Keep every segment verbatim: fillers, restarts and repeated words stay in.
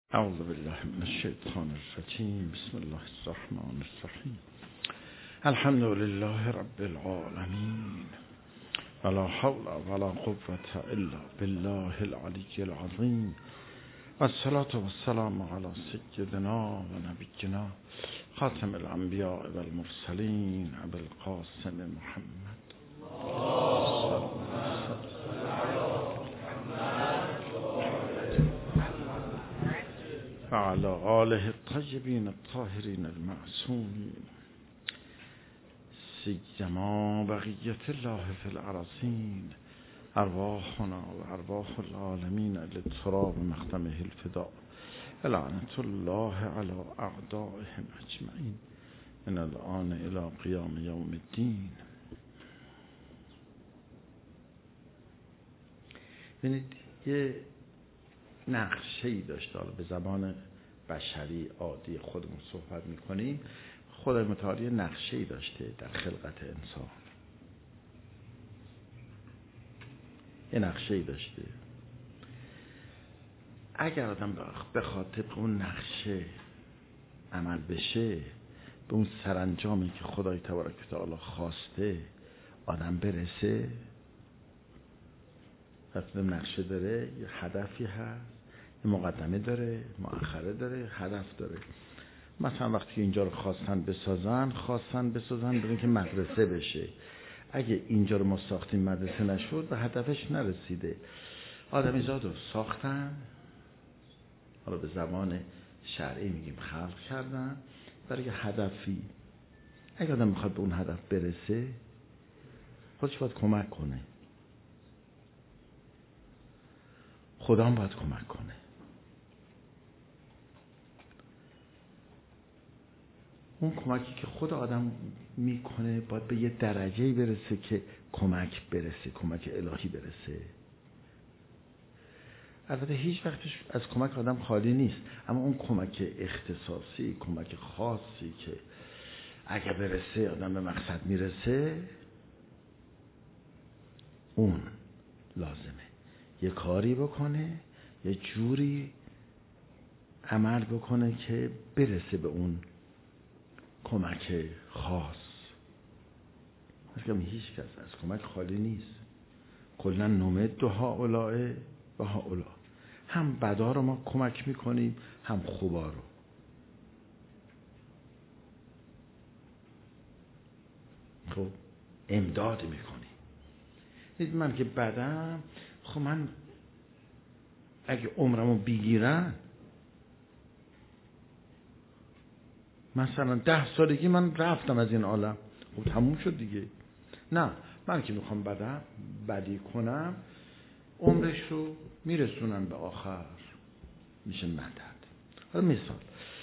اعوذ بالله من الشیطان الرجیم. بسم الله الرحمن الرحیم. الحمد لله رب العالمین ولا حول ولا قوة الا بالله العلی العظیم والصلاة والسلام علی سیدنا و نبینا خاتم الانبیاء والمرسلین ابی القاسم محمد وعلى آله الطيبين الطاهرين المعصومين سيما بقية الله في الأراضين أرواحنا وأرواح العالمين للتراب مختمه الفداء لعنة الله على أعدائهم أجمعين من الآن إلى قيام يوم الدين. ببینید یه نقشه‌ای داشته، حالا به زبان بشری عادی خودمون صحبت می‌کنیم. خدای متعال یه نقشه‌ای داشته در خلقت انسان، یه نقشه‌ای داشته. اگر آدم بخواد طبق اون نقشه عمل بشه، به اون سرانجامی که خدای تبارک و تعالی خواسته آدم برسه، وقتی نقشه داره یه هدفی هست، یه مقدمه داره، مؤخره داره، هدف داره. مثلا وقتی اینجا رو خواستن بسازن خواستن بسازن برای که مدرسه بشه. اگه اینجا رو ما ساختیم مدرسه نشد به هدفش نرسیده. آدمیزاد رو ساختن، حالا به زبان شرعی میگیم خلق کردن برای یه هدفی. اگه آدم میخواد به اون هدف برسه خودش باید کمک کنه، خدا هم باید کمک کنه. اون کمکی که خود آدم میکنه باید به یه درجه‌ای برسه که کمک برسه، کمک الهی برسه. البته هیچ وقتش از کمک آدم خالی نیست، اما اون کمک اختصاصی، کمک خاصی که اگه برسه آدم به مقصد میرسه، اون لازمه یه کاری بکنه، یه جوری عمل بکنه که برسه به اون کمک خاص. مثلا هیچ کس از کمک خالی نیست. کلا نمد هؤلاء و هؤلاء، هم بدا رو ما کمک میکنیم هم خوبا رو. خب امداد میکنیم. دید من که بدم، خب من اگه عمرمو بگیرن، مثلا ده سالگی من رفتم از این عالم، خب تموم شد دیگه. نه، من که میخوام بدم بدی کنم عمرش رو میرسونم به آخر، میشه مدد. حالا مثال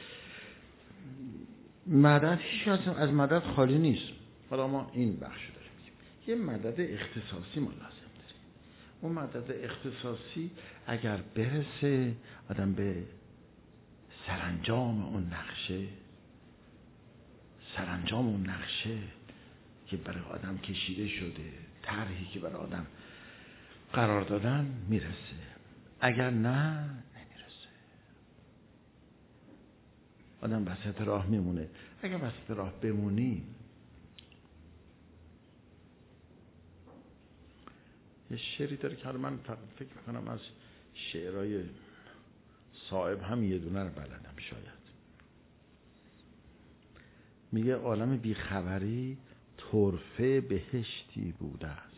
مدد، هیچ از مدد خالی نیست. حالا ما این بخش داریم میگیم یه مدد اختصاصی ما لازم. اون مدد اختصاصی اگر برسه آدم به سرانجام اون نقشه، سرانجام اون نقشه که برای آدم کشیده شده، طرحی که برای آدم قرار دادن میرسه. اگر نه نمیرسه، آدم وسط راه میمونه. اگر وسط راه بمونی، یه شعری داره که حالا من فکر میکنم از شعرهای صائب هم یه دونه رو بلدم شاید. میگه عالم بیخبری طرفه بهشتی بوده است.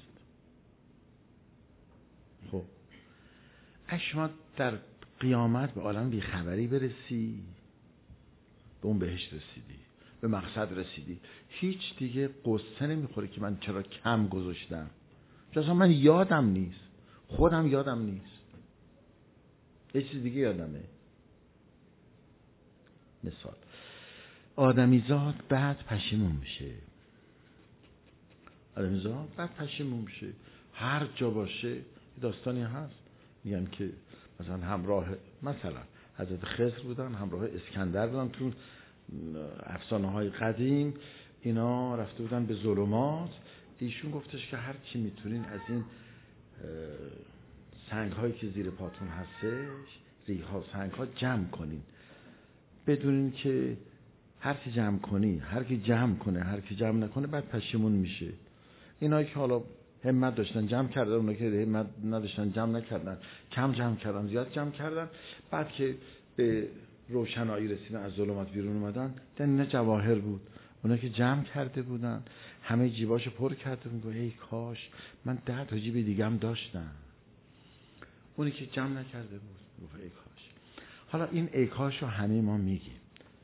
خب اگه شما در قیامت به عالم بیخبری برسی، به اون بهشت رسیدی، به مقصد رسیدی، هیچ دیگه قصه نمیخوره که من چرا کم گذاشتم. اصلا من یادم نیست، خودم یادم نیست، یه چیز دیگه یادمه. مثال آدمیزاد بعد پشیمون میشه. آدمیزاد بعد پشیمون میشه. هر جا باشه داستانی هست، میگن که مثلا همراه مثلا حضرت خضر بودن، همراه اسکندر بودن تو افسانه های قدیم. اینا رفته بودن به ظلمات. ایشون گفتش که هر چی میتونین از این سنگ هایی که زیر پاتون هستش ریها سنگ ها جمع کنین، بدونین که هر کی جمع کنی، هر کی جمع کنه، هر کی جمع نکنه بعد پشیمون میشه. اینایی که حالا همت داشتن جمع کردن، اونایی که همت نداشتن جمع نکردن، کم جمع کردن زیاد جمع کردن، بعد که به روشنایی رسیدن از ظلمات بیرون اومدن دیدن اینا جواهر بود. اونایی که جمع کرده بودن همه جیباشو پر کرده بودن، ای کاش من ده تا جیب دیگه هم داشتم. اونی که جمع نکرده بود گفت ای کاش. حالا این ای کاش رو همه ما میگیم.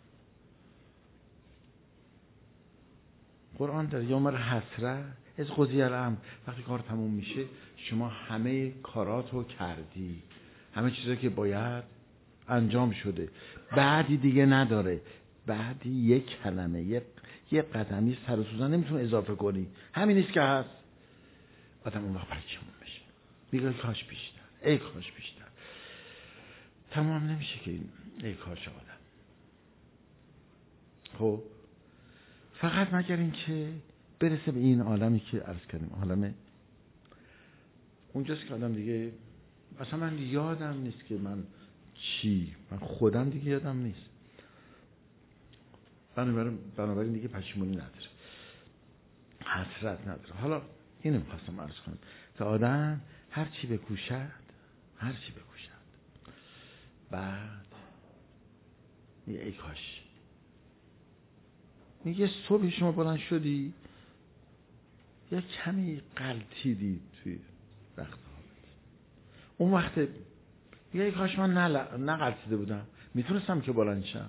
قرآن در یوم الحسره از قضیه الامر، وقتی کار تموم میشه شما همه کاراتو کردی، همه چیزی که باید انجام شده، بعدی دیگه نداره، بعدی یک کلمه یک یک قدمی سر و سوزن نمیتونه اضافه کنی، همین نیست که هست. آدم اون وقت پشیمون میشه، میگه کاش بیشتر، ای کاش بیشتر. تمام نمیشه که این ای کاش آدم. خب فقط مگر این که برسه به این عالمی که عرض کردیم، عالم اونجاست که آدم دیگه اصلا من یادم نیست که من چی، من خودم دیگه یادم نیست. بنابراین بنابراین دیگه پشیمونی نداره، حسرت نداره. حالا اینو می‌خواستم عرض کنم که آدم هر چی بکوشد، هر چی بکوشد بعد میگه ای کاش. میگه صبح شما بلند شدی یه کمی غلطیدی توی رخت خوابت، اون وقت میگه ای کاش من نغلطیده بودم، میتونستم که بلند شم،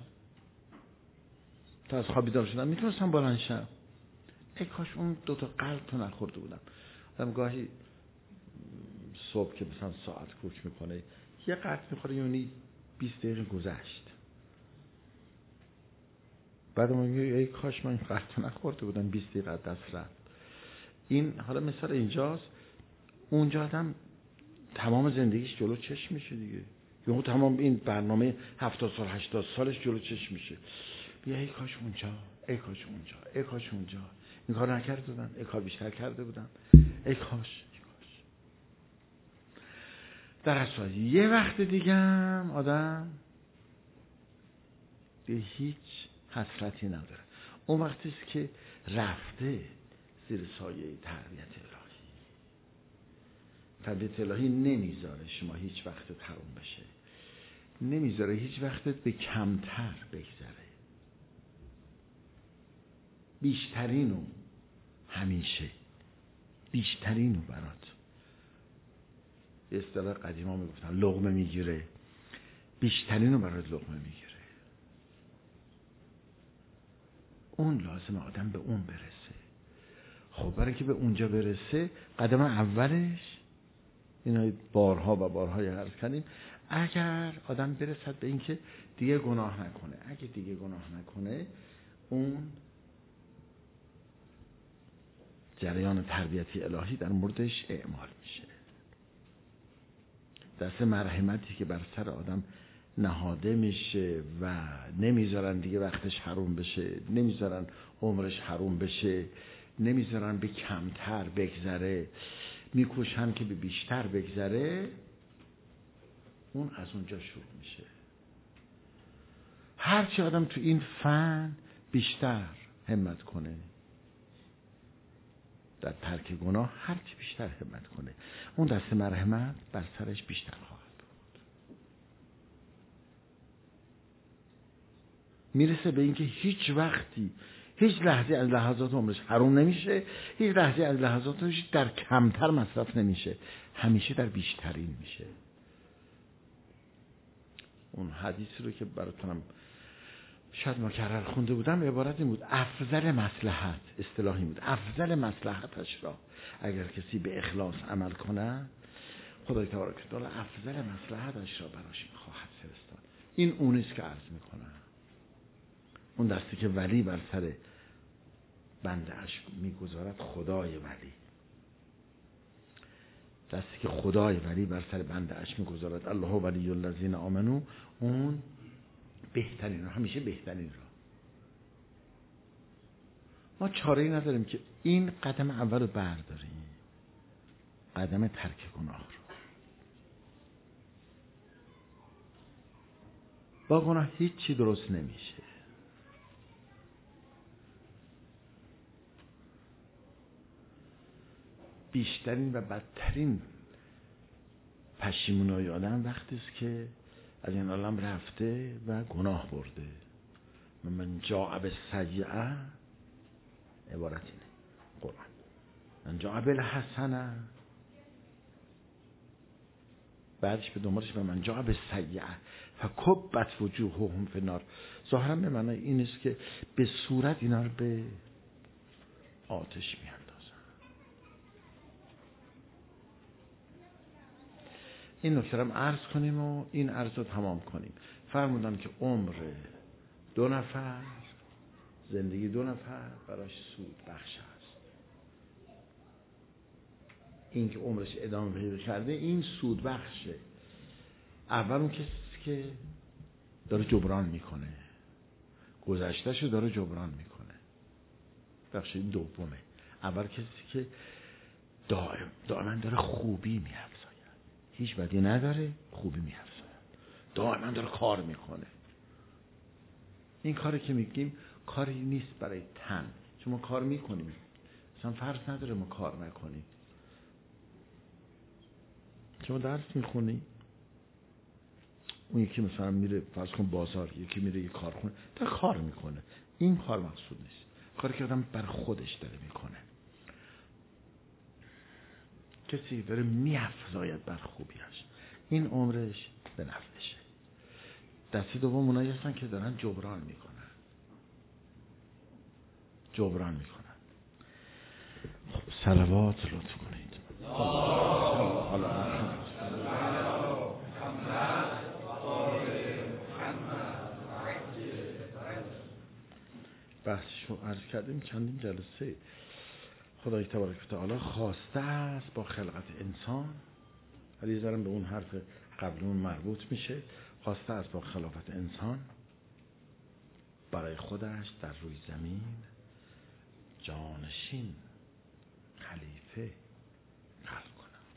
تا از خواب بیدار شدم میتونستم بلند شم، ای کاش اون دوتا قلب تو نخورده بودم. آدم گاهی صبح که مثلا ساعت کوک میکنه یه قلب میخوره، یعنی بیست دقیقه گذشت، بعد ما میگه ای کاش من قلب تو نخورده بودم، بیست دقیقه دست رفت. این حالا مثال اینجاست. اونجا آدم تمام زندگیش جلو چشم میشه دیگه، یعنی تمام این برنامه هفتاد سال هشتاد سالش جلو چشم میشه. بیا ای کاش اونجا، ای کاش اونجا، ای کاش اونجا این کار نکرده بودن، ای کار بیشتر کرده بودن، ای کاش، ای کاش. در اصل یه وقت دیگه هم آدم به هیچ حسرتی نداره. اون وقتی است که رفته زیر سایه تربیت الهی. تربیت الهی نمیذاره شما هیچ وقت حروم بشه، نمیذاره هیچ وقتت به کمتر بگذره، بیشترینو همیشه بیشترینو برات. به اصطلاح قدیما میگفتن لقمه میگیره، بیشترینو برات لقمه میگیره. اون لازم آدم به اون برسه. خب برای که به اونجا برسه قدم اولش اینا بارها و بارها عرض کردیم، اگر آدم برسد به این که دیگه گناه نکنه، اگه دیگه گناه نکنه اون جریان تربیتی الهی در موردش اعمال میشه. دست مرحمتی که بر سر آدم نهاده میشه و نمیذارن دیگه وقتش حروم بشه، نمیذارن عمرش حروم بشه، نمیذارن به کمتر بگذره، میکوشن که به بیشتر بگذره. اون از اونجا شروع میشه. هرچی آدم تو این فن بیشتر همت کنه در ترک گناه، هرچی بیشتر همت کنه اون دست مرحمت بر سرش بیشتر خواهد بود. میرسه به اینکه هیچ وقتی هیچ لحظه از لحظات عمرش حروم نمیشه، هیچ لحظه از لحظاتش در کمتر مصرف نمیشه، همیشه در بیشترین میشه. اون حدیثی رو که براتونم شاید مکرر خونده بودم عبارت این بود: افضل مصلحت، اصطلاحی بود، افضل مصلحتش را اگر کسی به اخلاص عمل کنه خدای تبارک و تعالی افضل مصلحتش را براش خواهد فرستاد. این اونیست که عرض میکنه، اون دستی که ولی بر سر بنده اش میگذارد، خدای ولی، دستی که خدای ولی بر سر بنده اش میگذارد، الله ولی الذین آمنو، اون بهترین را، همیشه بهترین را. ما چاره‌ای نداریم که این قدم اول رو برداریم، قدم ترک گناه رو. با گناه هیچی درست نمیشه. بیشترین و بدترین پشیمونی آدم وقتی است که از این عالم رفته و گناه برده. من جاء بالسیئة عبارت اینه قرآن، من جاء بالحسنة بعدش به دنبالش به من جاء بالسیئة فکبت وجوههم فی النار. ظاهرا به معنی این است که به صورت اینا رو به آتش میاندازن. این نکته رو عرض کنیم و این عرض رو تمام کنیم. فرمودن که عمر دو نفر، زندگی دو نفر براش سود بخش است. این که عمرش ادامه پیدا کرده این سود بخشه. اول اون کسی که داره جبران میکنه، گذشتهشو داره جبران میکنه. بخش دومه. اول کسی که دائم دائما داره خوبی می‌افزاید، هیچ بدی نداره، خوبی می‌افزاید، دائما داره کار میکنه. این کاری که میگیم کاری نیست برای تن، چون ما کار میکنیم، مثلا فرض نداره ما کار نکنیم. شما درس میخونی، اون یکی مثلا میره فرض کن بازار، یکی میره یه کارخونه داره کار میکنه. این کار مقصود نیست، کاری که آدم بر خودش داره میکنه. کسی داره میافزاید بر خوبیش، این عمرش به نفعشه. دستی دوم اونایی هستن که دارن جبران میکنن، جبران میکنن. خب صلوات لطف کنید. حالا بحثشو عرض کردیم چندین جلسه. خدای تبارک و تعالی خواسته است با خلقت انسان، ولی ذرم به اون حرف قبلون مربوط میشه، خواسته است با خلافت انسان برای خودش در روی زمین جانشین خلیفه خلق کند.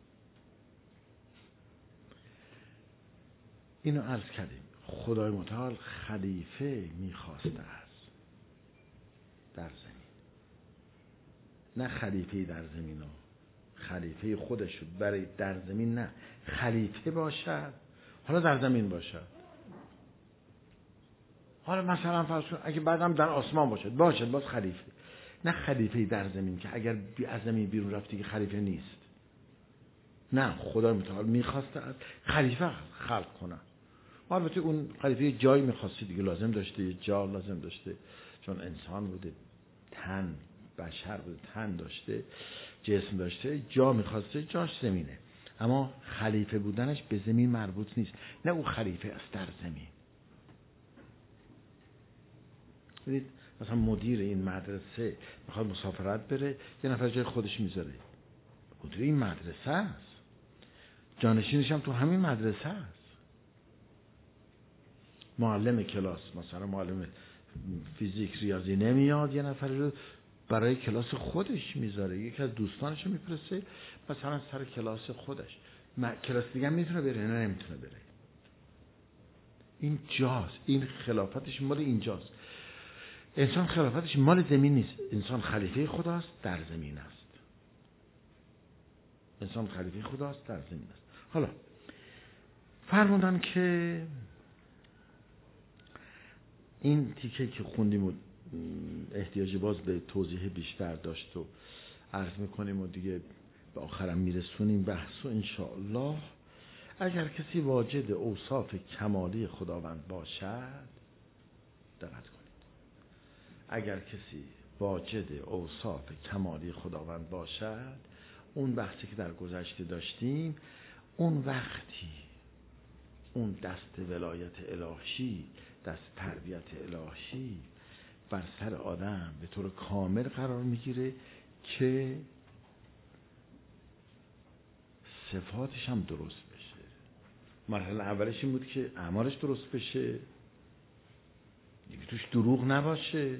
اینو عرض کردیم. خدای متعال خلیفه میخواسته است در زمین، نه خلیفه در زمین ها، خلیفه خودش برای در زمین، نه خلیفه باشد، حالا در زمین باشد، حالا مثلا فرض کن اگه بعدم در آسمان باشد باشد باز خلیفه، نه خلیفه در زمین که اگر از زمین بیرون رفتی که خلیفه نیست. نه، خدای متعال میخواسته از خلیفه خلق کنه. البته اون خلیفه جایی میخواسته دیگه، لازم داشته، یه جا لازم داشته، چون انسان بوده، تن بشر بوده، تن داشته، جسم داشته، جا میخواسته، جاش زمینه. اما خلیفه بودنش به زمین مربوط نیست، نه اون خلیفه است در زمین. ببینید مثلا مدیر این مدرسه میخواد مسافرت بره، یه نفر جای خودش میذاره، مدیر این مدرسه است، جانشینش هم تو همین مدرسه است. معلم کلاس مثلا معلم فیزیک ریاضی نمیاد، یه نفر رو برای کلاس خودش میذاره، یکی از دوستانش رو میفرسته مثلا سر کلاس خودش. کلاس دیگه هم میتونه بره، نه نمیتونه بره. این جاست، این خلافتش مال اینجاست. انسان خلافتش مال زمین نیست، انسان خلیفه خداست، در زمین است. انسان خلیفه خداست، در زمین است. حالا فرمودن که این تیکه که خوندیم و احتیاج باز به توضیح بیشتر داشت و عرض میکنیم و دیگه به آخرم میرسونیم بحث و انشاءالله. اگر کسی واجد اوصاف کمالی خداوند باشد، دقت کنید، اگر کسی واجد اوصاف کمالی خداوند باشد، اون بحثی که در گذشته داشتیم، اون وقتی اون دست ولایت الهی، دست تربیت الهی بر سر آدم به طور کامل قرار میگیره که صفاتش هم درست بشه. مرحله اولش این بود که اعمالش درست بشه، دیگه توش دروغ نباشه،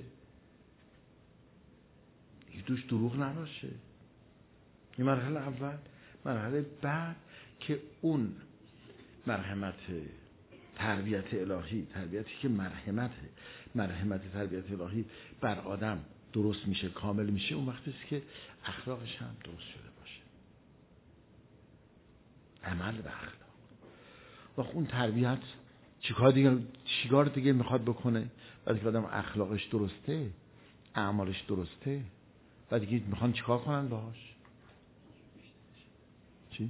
دیگه توش دروغ نباشه. این مرحله اول. مرحله بعد که اون مرحمت تربیت الهی، تربیتی که مرحمته، مرحمت تربیت الهی بر آدم درست میشه، کامل میشه، اون وقتی است که اخلاقش هم درست شده باشه. عمل به اخلاق. و اون تربیت چیکار دیگه چیکار دیگه میخواد بکنه؟ وقتی که آدم اخلاقش درسته، اعمالش درسته، و دیگه میخوان چیکار کنن باهاش؟ چی؟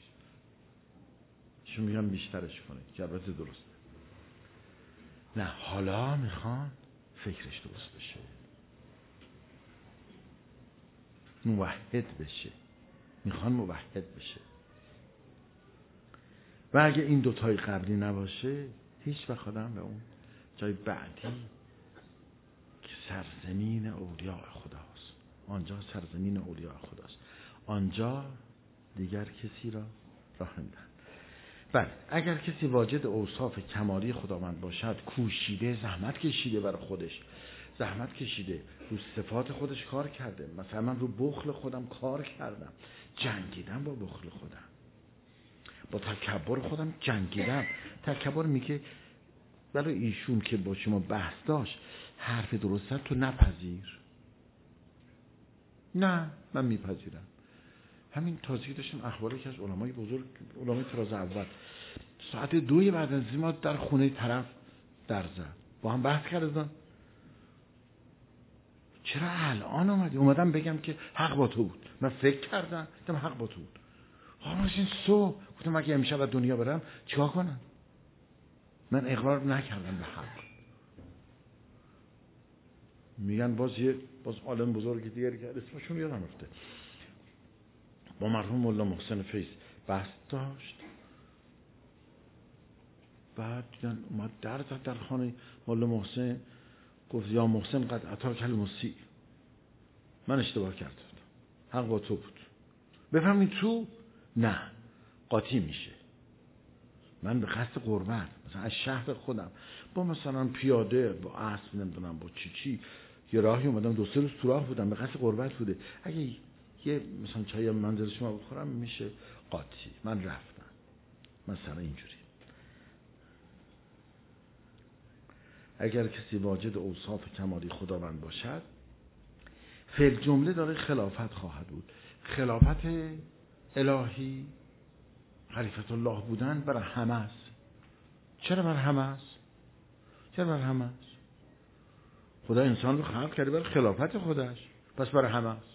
چون میگم بیشترش کنه که البته درسته. نه، حالا میخوان فکرش درست بشه، موحد بشه، میخوان موحد بشه. و اگه این دوتای قبلی نباشه هیچ وقت آدم به اون جای بعدی که سرزمین اولیاء خداست، آنجا سرزمین اولیاء خداست، آنجا دیگر کسی را راه نمیدن. بله، اگر کسی واجد اوصاف کمالی خداوند باشد، کوشیده، زحمت کشیده برای خودش، زحمت کشیده، رو صفات خودش کار کرده. مثلا من رو بخل خودم کار کردم، جنگیدم با بخل خودم، با تکبر خودم جنگیدم. تکبر میگه برای ایشون که با شما بحث داشت، حرف درست تو نپذیر. نه، من میپذیرم. همین تازگی داشتم اخباری که از علمای بزرگ، علمای طراز اول، ساعت دوی بعد از ما در خونه طرف در زد، با هم بحث کردن. چرا الان اومدی؟ اومدم بگم که حق با تو بود. من فکر کردم دیدم حق با تو بود. آقا این صبح گفتم اگه امشب از دنیا برم چیکار کنم؟ من اقرار نکردم به حق. میگن باز یه باز عالم بزرگ دیگری که اسمشون یادم رفته، با مرحوم مولا محسن فیض بحث داشت. بعد دیدن اومد در زد در خانه مولا محسن، گفت یا محسن قد اتاک المسیء، من اشتباه کردم، حق با تو بود. بفهمین تو نه قاطی میشه. من به قصد قربت مثلا از شهر خودم با مثلا پیاده با اسب نمیدونم با چی چی یه راهی اومدم، دو سه روز تو راه بودم، به قصد قربت بوده. اگه یه مثلا چای منزل شما بخورم میشه قاطی، من رفتم مثلا اینجوری. اگر کسی واجد اوصاف کمالی خداوند باشد، فی الجمله داره خلافت خواهد بود. خلافت الهی، خلیفت الله بودن برای همه است. چرا برای همه است؟ چرا برای همه است؟ خدا انسان رو خلق کرده برای خلافت خودش، پس برای همه است.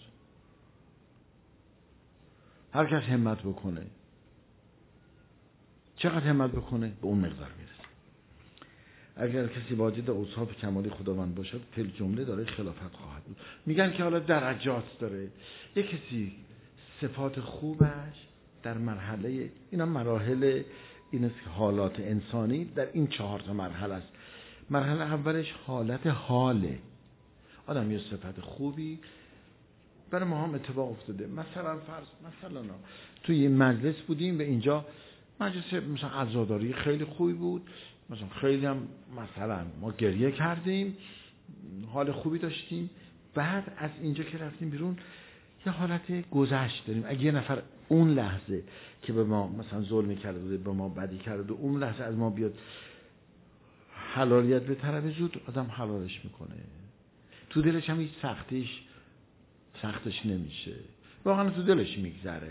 هر کس همت بکنه، چقدر همت بکنه به اون مقدار میرسه. اگر کسی واجد اوصاف کمالی خداوند باشد، فی الجمله داره خلافت خواهد بود. میگن که حالا درجات داره. یک کسی صفات خوبش در مرحله، اینا مراحل، این است که حالات انسانی در این چهار تا مرحله است. مرحله اولش حالت حاله. آدم یه صفت خوبی برای ما هم اتفاق افتاده. مثلا فرض مثلا توی یه مجلس بودیم و اینجا مجلس مثلا عزاداری خیلی خوبی بود، مثلا خیلی هم مثلا ما گریه کردیم، حال خوبی داشتیم. بعد از اینجا که رفتیم بیرون یه حالت گذشت داریم. اگه یه نفر اون لحظه که به ما مثلا ظلمی کرده، به ما بدی کرده، اون لحظه از ما بیاد حلالیت به طرف زود، آدم حلالش میکنه، تو دلش هم هیچ سختیش سختش نمیشه، واقعا تو دلش میگذره.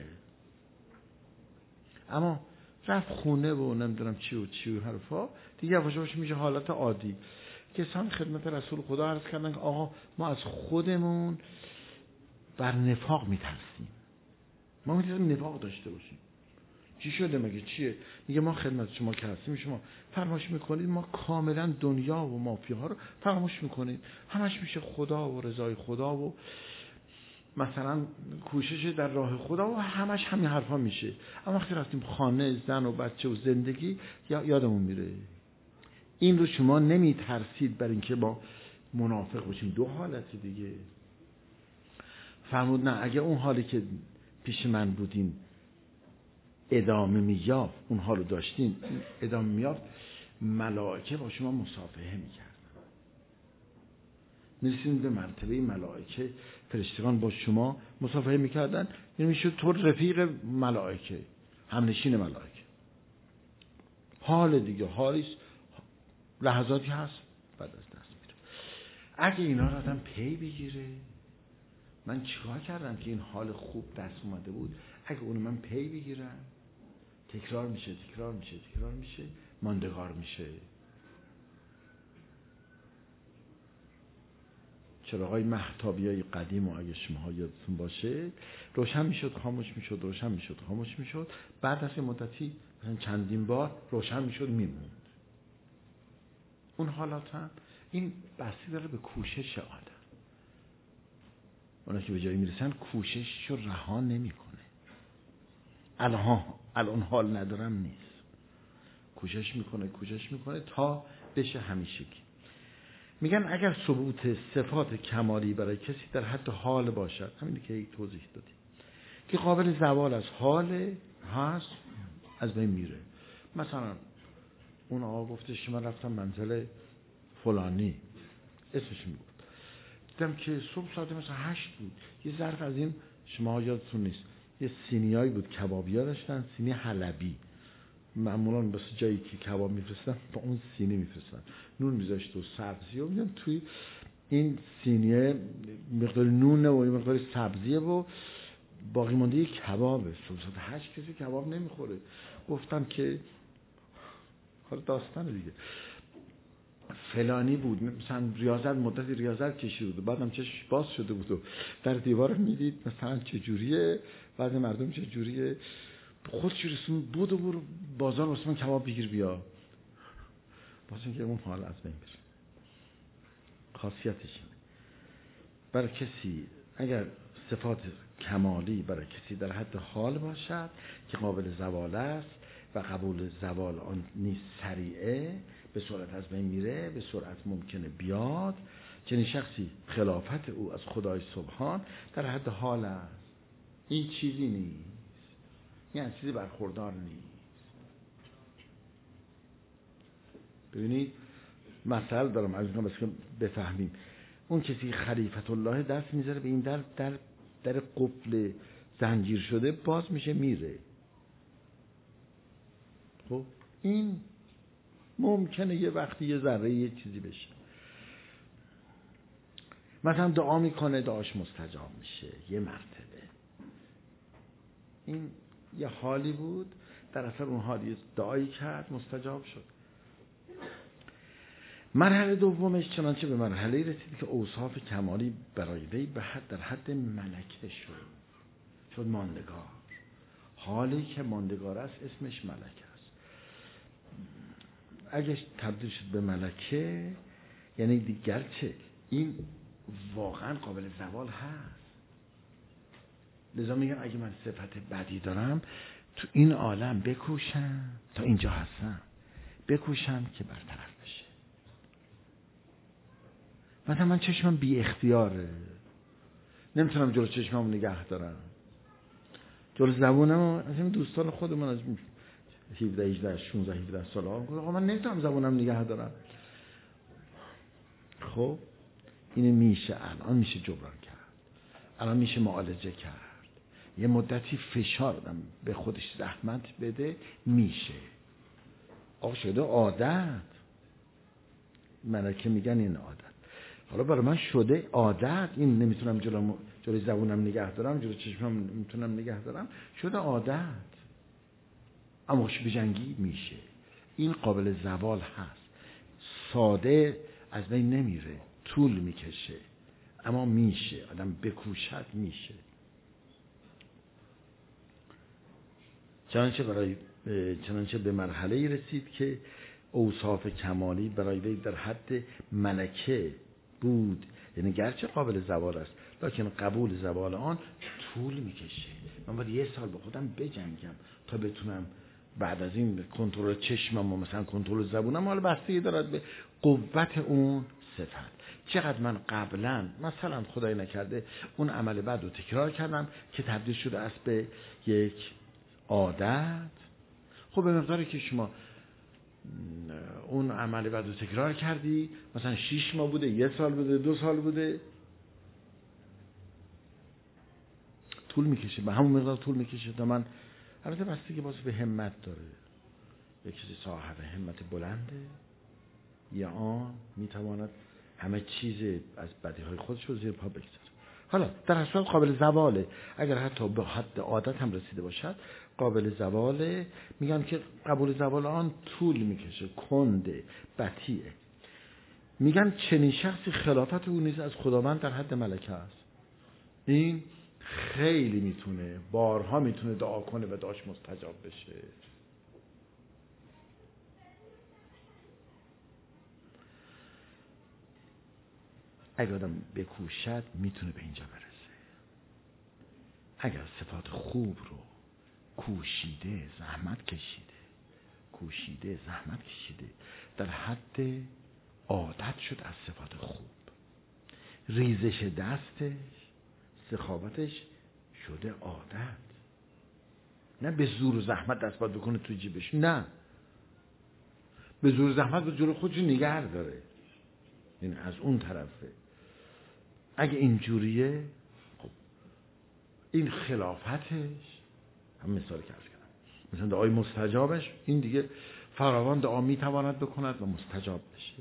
اما رفت خونه و نمیدونم چی و چی و حرفا دیگه یواش یواش میشه حالت عادی. کسان خدمت رسول خدا عرض کردن که آقا ما از خودمون بر نفاق میترسیم، ما میترسیم نفاق داشته باشیم. چی شده مگه چیه؟ میگه ما خدمت شما که هستیم، شما فرمایش میکنید، ما کاملا دنیا و مافیاها رو فراموش میکنید، همش میشه خدا و رضای خدا و مثلا کوشش در راه خدا و همش همین حرفا میشه. اما وقتی رفتیم خانه، زن و بچه و زندگی، یادمون میره. این رو شما نمیترسید بر اینکه با منافق باشیم. دو حالت دیگه فرمود نه، اگه اون حالی که پیش من بودین ادامه میافت، اون حالو داشتین ادامه میافت، ملائکه با شما مصافحه میکردن. میرسیم به مرتبه ملائکه، فرشتگان با شما مصافحه میکردن، یعنی میشد تو رفیق ملائکه، همنشین ملائکه. حال دیگه، حالیست، لحظاتی هست بعد از دست میره. اگه اینا رو آدم پی بگیره، من چیکار کردم که این حال خوب دست اومده بود، اگه اونو من پی بگیرم، تکرار میشه تکرار میشه تکرار میشه ماندگار میشه. چراغای مهتابیای قدیم و اگه شما یادتون باشه روشن میشد خاموش میشد، روشن میشد خاموش میشد، بعد از مدتی مثلا چندین بار روشن میشد میموند. اون حالات هم این بسته داره به کوشش آدم. اونا که به جایی میرسن کوششش رو رها نمیکنه. الان الان حال ندارم نیست، کوشش میکنه کوشش میکنه تا بشه همیشگی. میگن اگر ثبوت صفات کمالی برای کسی در حد حال باشد، همینی که توضیح دادیم، که قابل زوال از حال هست، از بین میره. مثلا اون آقا گفتش که من رفتم منزل فلانی، اسمش میگفت، دیدم که صبح ساعت مثلا هشت بود، یه ظرف از این، شما یادتون نیست، یه سینیایی بود کبابیا داشتن، سینی حلبی، معمولا بس جایی که کباب میفرستن با اون سینی میفرستن، نون میذاشت و سبزی و میدونم توی این سینیه مقدار نونه و مقدار سبزیه و باقی مانده یک کبابه. صبح ساعت هشت کسی کباب نمیخوره. گفتم که حالا داستانه دیگه، فلانی بود مثلا ریاضت، مدتی ریاضت کشیده بود، بعدم چشش باز شده بود و در دیوار میدید مثلا چجوریه، بعد مردم چجوریه، خودش رسون بود و برو بازار واسه من کباب بگیر بیا. واسه اینکه اون حال از بین بره. خاصیتش اینه. برای کسی اگر صفات کمالی برای کسی در حد حال باشد که قابل زوال است و قبول زوال آن نیز سریعه، به سرعت از بین میره، به سرعت ممکنه بیاد، چنین شخصی خلافت او از خدای سبحان در حد حال است. این چیزی نیست، یعنی چیزی برخوردار نیست. ببینید مثال دارم از اینها بس که بفهمیم. اون کسی خلیفت الله دست میذاره به این در در در قفل زنجیر شده، باز میشه میره. خب این ممکنه یه وقتی یه ذره یه چیزی بشه، مثلا دعا میکنه دعاش مستجاب میشه یه مرتبه. این یه حالی بود، در اثر اون حالی دعایی کرد مستجاب شد. مرحله دومش چنانچه به مرحله رسید که اوصاف کمالی برای وی به حد در حد ملکه شد، شد ماندگار. حالی که ماندگار است اسمش ملکه است. اگه تبدیل شد به ملکه یعنی دیگر چه؟ این واقعا قابل زوال هست. لذا میگم اگه من صفت بدی دارم تو این عالم بکوشم، تا اینجا هستم بکوشم که برطرف بشه. مثلا من چشمم بی اختیاره، نمیتونم جلو چشمم نگه دارم، جلو زبونم. مثلا دوستان خودمون از هفده هجده شانزده هفده سال آقا من نمیتونم زبونم نگه دارم. خب اینو میشه الان میشه جبران کرد، الان میشه معالجه کرد. یه مدتی فشار آدم به خودش زحمت بده میشه. آقا شده عادت، ملکه میگن این عادت. حالا برای من شده عادت، این نمیتونم جلو جلوی زبونم نگه دارم، جلوی چشمم نمیتونم نگه دارم، شده عادت. اما خوش بجنگی میشه. این قابل زوال هست، ساده از بین نمیره، طول میکشه، اما میشه. آدم بکوشد میشه. چنانچه برای چنانچه به مرحله رسید که اوصاف کمالی برای وی در حد ملکه بود، یعنی گرچه قابل زوال است لکن قبول زوال آن طول میکشه. من باید یه سال با خودم بجنگم تا بتونم بعد از این کنترل چشمم و مثلا کنترل زبونم، حالا بستگی دارد به قوت اون صفت. چقدر من قبلا مثلا خدای نکرده اون عمل بد رو تکرار کردم که تبدیل شده است به یک عادت. خب به مقداری که شما اون عمل بد رو تکرار کردی، مثلا شیش ماه بوده، یه سال بوده، دو سال بوده، طول میکشه، به همون مقدار طول میکشه تا من، البته بستگی باز به همت داره. یک کسی صاحب همت بلنده یا آن میتواند همه چیز از بدیهای خودش رو زیر پا بگذاره. حالا در اصل قابل زواله، اگر حتی به حد عادت هم رسیده باشد قابل زواله. میگن که قبول زوال آن طول میکشه، کنده، بطیئه. میگن چنین شخصی خلافت او نیز از خداوند در حد ملکه است. این خیلی میتونه، بارها میتونه دعا کنه و دعاش مستجاب بشه. اگر آدم بکوشد میتونه به اینجا برسه. اگر صفات خوب رو کوشیده، زحمت کشیده کوشیده زحمت کشیده در حد عادت شد از صفات خوب، ریزش دستش، سخاوتش شده عادت، نه به زور و زحمت دست باید بکنه تو جیبش، نه به زور و زحمت به جلو خودش نگه داره. این از اون طرفه. اگه اینجوریه خب این خلافتش هم مثال که عرض کردم، مثلا دعای مستجابش این دیگه فراوان دعا میتواند بکند و مستجاب بشه.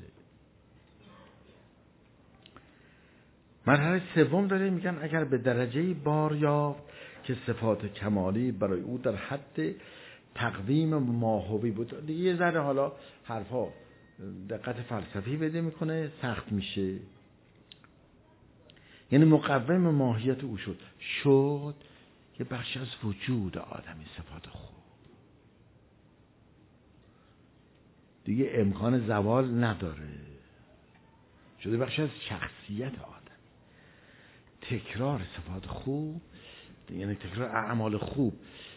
مرحله سوم داره میگن اگر به درجه بار یافت که صفات کمالی برای او در حد تقویم ماهوی بود. دیگه یه ذره حالا حرفا دقت فلسفی بده میکنه، سخت میشه. یعنی مقوم ماهیت او شد شد یه بخشی از وجود آدمی صفات خوب، دیگه امکان زوال نداره، شده بخشی از شخصیت آدم. تکرار صفات خوب یعنی تکرار اعمال خوب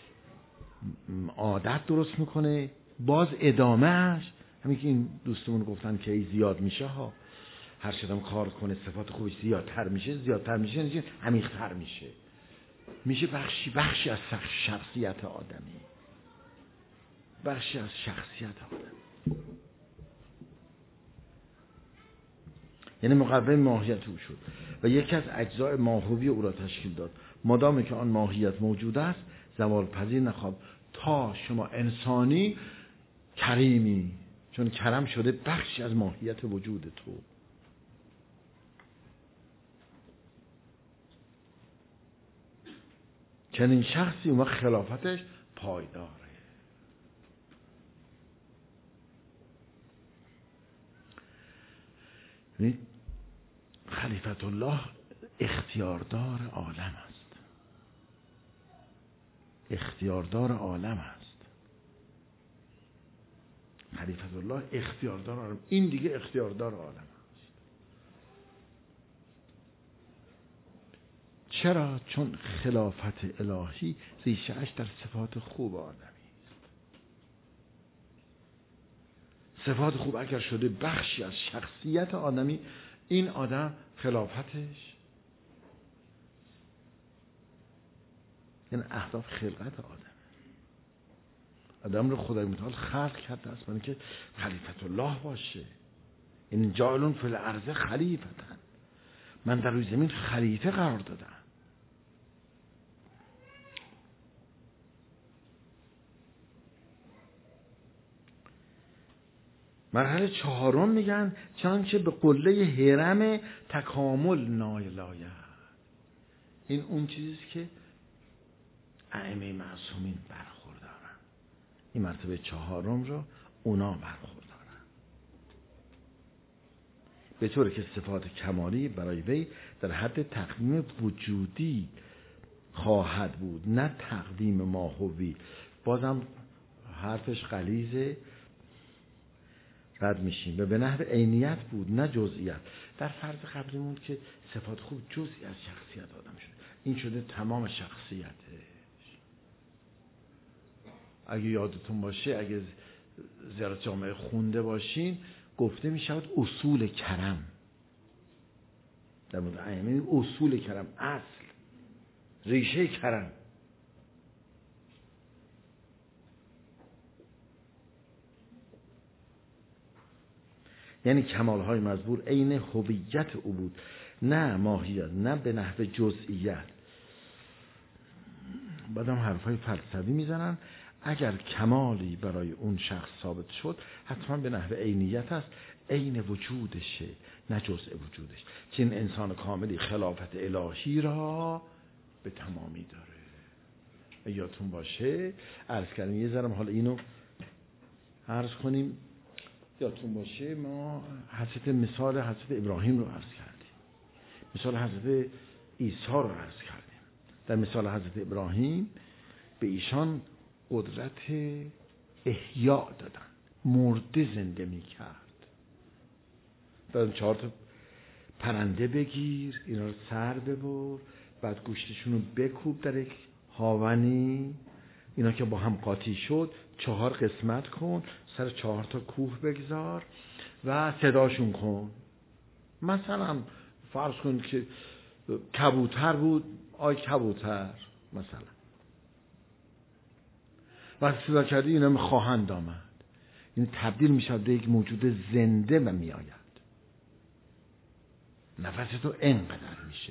عادت درست میکنه. باز ادامهش همین که این دوستمون گفتن که ای زیاد میشه ها، هر شدم کار کنه صفات خوبش زیادتر میشه زیادتر میشه یعنی عمیق‌تر میشه، میشه بخشی بخشی از شخصیت آدمی، بخشی از شخصیت آدمی. یعنی مقوم ماهیت او شد و یکی از اجزای ماهوی او را تشکیل داد. مادامی که آن ماهیت موجود است زوال پذیر نخواهد تا شما انسانی کریمی، چون کرم شده بخشی از ماهیت وجود تو. چنین شخصی اون خلافتش پایداره. خلیفت الله اختیاردار عالم است، اختیاردار عالم است. خلیفت الله اختیاردار عالم، این دیگه اختیاردار عالم است. چرا؟ چون خلافت الهی ریشه‌اش در صفات خوب آدمی است. صفات خوب اگر شده بخشی از شخصیت آدمی، این آدم خلافتش یعنی اهداف خلقت آدم آدم رو خدای متعال خلق کرده است برای که خلیفت الله باشه. این جاعلون فی الارض خلیفتن، من در روی زمین خلیفه قرار دادم. مرحله چهارم میگن چنانچه به قله هرم تکامل نایل آید. این اون چیزیست که ائمه معصومین برخوردارن، این مرتبه چهارم رو اونا برخوردارن، به طوری که صفات کمالی برای وی در حد تقویم وجودی خواهد بود نه تقویم ماهوی. بازم حرفش غلیظه، رد میشیم. و به نحو عینیت بود نه جزئیت. در فرض قبلیمون که صفات خوب جزئی از شخصیت آدم شده، این شده تمام شخصیتش. اگه یادتون باشه، اگه زیارت جامعه خونده باشین، گفته میشود اصول کرم در مورد ائمه، اصول کرم، اصل ریشه کرم. یعنی کمالهای مزبور عین هویت او بود، نه ماهیت، نه به نحو جزئیت. بعدم حرفای فلسفی میزنن. اگر کمالی برای اون شخص ثابت شد حتما به نحو عینیت است، عین وجودشه نه جزء وجودش، که این انسان کاملی خلافت الهی را به تمامی داره. یادتون باشه عرض کردیم یه ذره حالا اینو عرض کنیم، یادتون باشه ما حضرت مثال حضرت ابراهیم رو عرض کردیم، مثال حضرت عیسی رو عرض کردیم. در مثال حضرت ابراهیم به ایشان قدرت احیا دادن، مرده زنده می کرد. دادن چهار تا پرنده بگیر، اینا رو سر ببر، بعد گوشتشون رو بکوب در یک هاونی، اینا که با هم قاطی شد چهار قسمت کن، سر چهار تا کوه بگذار و صداشون کن. مثلا فرض کن که کبوتر بود، آی کبوتر مثلا، وقتی صدا کردی اینا خواهند آمد، این تبدیل میشه به یک موجود زنده و میآید. نفس تو اینقدر میشه.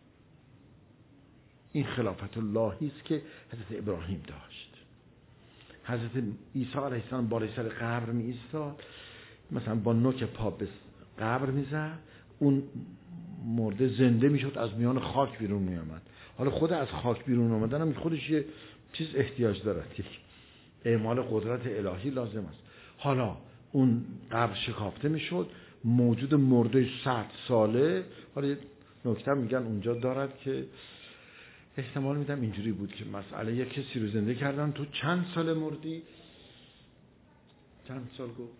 این خلافت اللهی است که حضرت ابراهیم داشت. حضرت عیسی علیه السلام بالای سر قبر می ایستاد، مثلا با نوک پا به قبر میزد، اون مرده زنده میشد، از میان خاک بیرون می آمد. حالا خود از خاک بیرون آمدن هم خودش یه چیز احتیاج دارد، یک اعمال قدرت الهی لازم است. حالا اون قبر شکافته میشد، موجود مرده صد ساله. حالا یه نکته میگن اونجا دارد که احتمال میدم اینجوری بود که مسئله یک کسی رو زنده کردن، تو چند سال مردی؟ چند سال گفت؟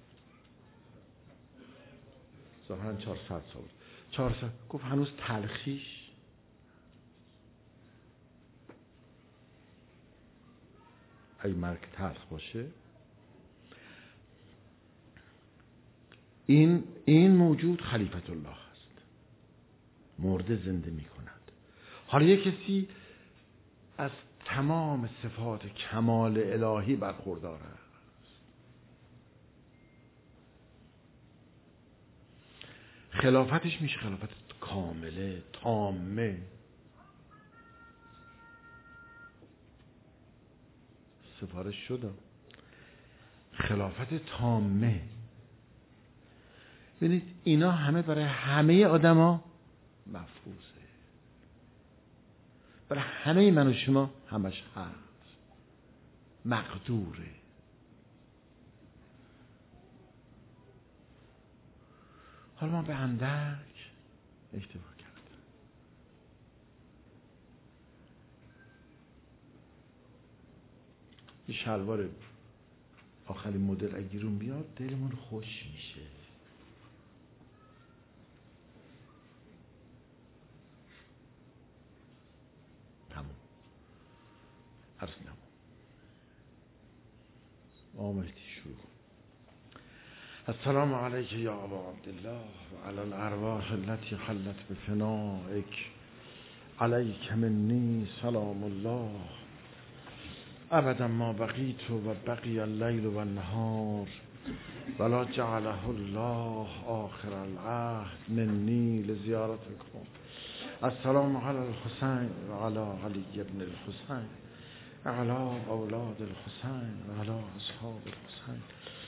ظاهرا چهارصد سال. چهارصد گفت هنوز تلخیش ای مرگ تلخ باشه. این این موجود خلیفت الله است، مرده زنده می کند. حالا یک کسی از تمام صفات کمال الهی برخوردار است، خلافتش میشه خلافت کامله تامه. سفارش شدم خلافت تامه. ببینید اینا همه برای همه آدما مفروضه، برای همه من و شما همش هست، مقدوره. حالا ما به اندک اشتباه کردم. یه شلوار آخرین مدل اگرون بیاد دلمون خوش میشه. تموم. عرض نمون آمدی شروع. السلام علیک یا ابا عبدالله و علی الارواح التي حلت بفنائک، علیک منی سلام الله ابدا ما بقیت و بقی اللیل و النهار ولا جعله الله آخر العهد منی لزیارتکم. السلام علی الحسین و علی علی ابن الحسین، علی اولاد الحسین و علی اصحاب الحسین.